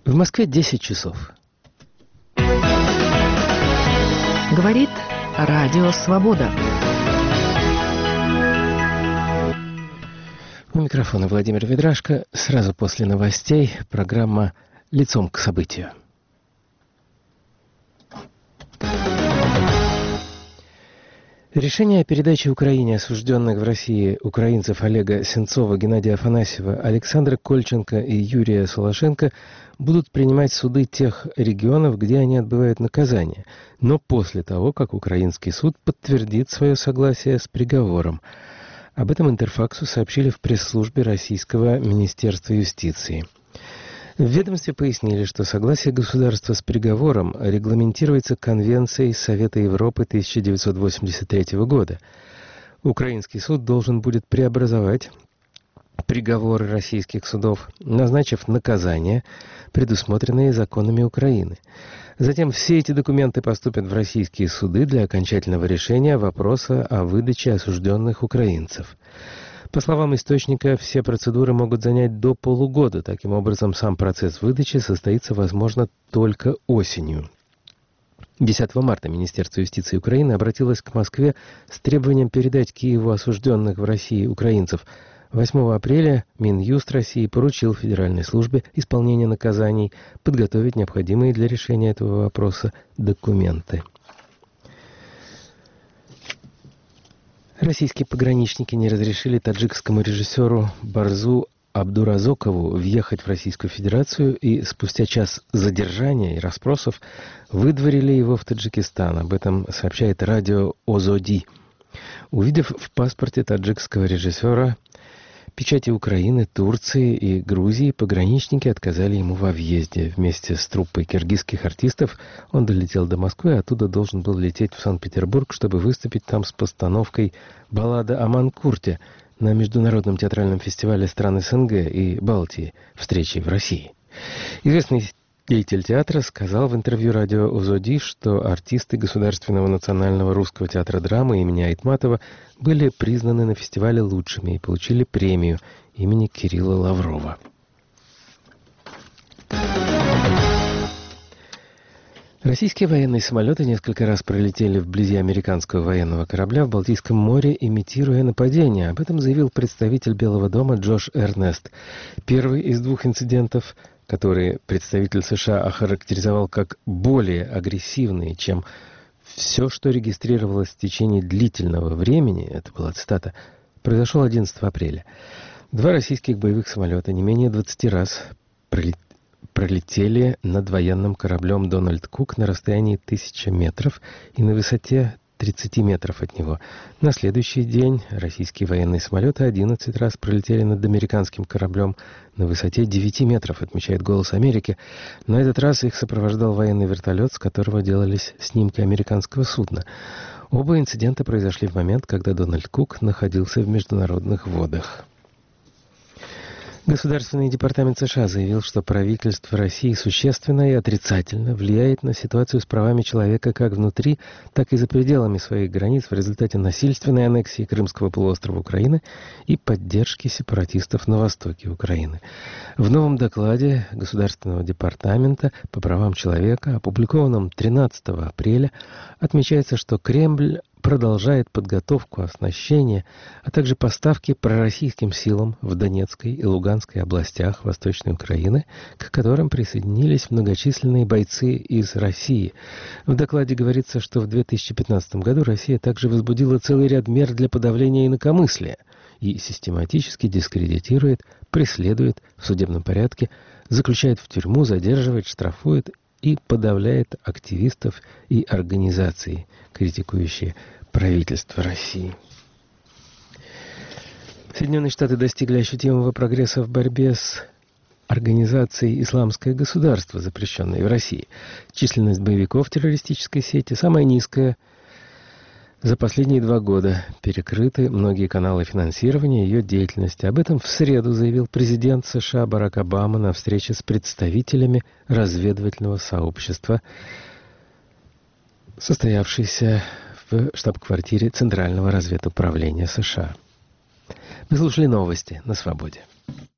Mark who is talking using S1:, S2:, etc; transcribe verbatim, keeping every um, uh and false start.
S1: В Москве десять часов.
S2: Говорит Радио Свобода.
S1: У микрофона Владимир Ведрашко. Сразу после новостей программа «Лицом к событию». Решение о передаче Украине осужденных в России украинцев Олега Сенцова, Геннадия Афанасьева, Александра Кольченко и Юрия Солошенко будут принимать суды тех регионов, где они отбывают наказание, но после того, как украинский суд подтвердит свое согласие с приговором. Об этом Интерфаксу сообщили в пресс-службе Российского Министерства юстиции. В ведомстве пояснили, что согласие государства с приговором регламентируется Конвенцией Совета Европы тысяча девятьсот восемьдесят третьего года. Украинский суд должен будет преобразовать приговоры российских судов, назначив наказания, предусмотренные законами Украины. Затем все эти документы поступят в российские суды для окончательного решения вопроса о выдаче осужденных украинцев. По словам источника, все процедуры могут занять до полугода. Таким образом, сам процесс выдачи состоится, возможно, только осенью. десятого марта Министерство юстиции Украины обратилось к Москве с требованием передать Киеву осужденных в России украинцев. восьмого апреля Минюст России поручил Федеральной службе исполнения наказаний подготовить необходимые для решения этого вопроса документы. Российские пограничники не разрешили таджикскому режиссеру Барзу Абдуразокову въехать в Российскую Федерацию и спустя час задержания и расспросов выдворили его в Таджикистан. Об этом сообщает радио Озоди. Увидев в паспорте таджикского режиссера печати Украины, Турции и Грузии, пограничники отказали ему во въезде. Вместе с труппой киргизских артистов он долетел до Москвы, а оттуда должен был лететь в Санкт-Петербург, чтобы выступить там с постановкой «Баллада о Манкурте» на международном театральном фестивале стран СНГ и Балтии «Встречи в России». Известный деятель театра сказал в интервью радио Озоди, что артисты Государственного национального русского театра драмы имени Айтматова были признаны на фестивале лучшими и получили премию имени Кирилла Лаврова. Российские военные самолеты несколько раз пролетели вблизи американского военного корабля в Балтийском море, имитируя нападение. Об этом заявил представитель Белого дома Джош Эрнест. Первый из двух инцидентов, которые представитель США охарактеризовал как более агрессивные, чем все, что регистрировалось в течение длительного времени, это была цитата, произошел одиннадцатого апреля. Два российских боевых самолета не менее двадцати раз пролетели над военным кораблем «Дональд Кук» на расстоянии тысячи метров и на высоте тридцати метров от него. На следующий день российские военные самолеты одиннадцать раз пролетели над американским кораблем на высоте девяти метров, отмечает «Голос Америки». На этот раз их сопровождал военный вертолет, с которого делались снимки американского судна. Оба инцидента произошли в момент, когда Дональд Кук находился в международных водах. Государственный департамент США заявил, что правительство России существенно и отрицательно влияет на ситуацию с правами человека как внутри, так и за пределами своих границ в результате насильственной аннексии Крымского полуострова Украины и поддержки сепаратистов на востоке Украины. В новом докладе Государственного департамента по правам человека, опубликованном тринадцатого апреля, отмечается, что Кремль продолжает подготовку, оснащение, а также поставки пророссийским силам в Донецкой и Луганской областях Восточной Украины, к которым присоединились многочисленные бойцы из России. В докладе говорится, что в две тысячи пятнадцатом году Россия также возбудила целый ряд мер для подавления инакомыслия и систематически дискредитирует, преследует в судебном порядке, заключает в тюрьму, задерживает, штрафует и подавляет активистов и организации, критикующие правительство России. Соединенные Штаты достигли ощутимого прогресса в борьбе с организацией «Исламское государство», запрещенной в России. Численность боевиков террористической сети самая низкая за последние два года. Перекрыты многие каналы финансирования ее деятельности. Об этом в среду заявил президент США Барак Обама на встрече с представителями разведывательного сообщества, состоявшейся в штаб-квартире Центрального разведуправления США. Вы слушали новости на Свободе.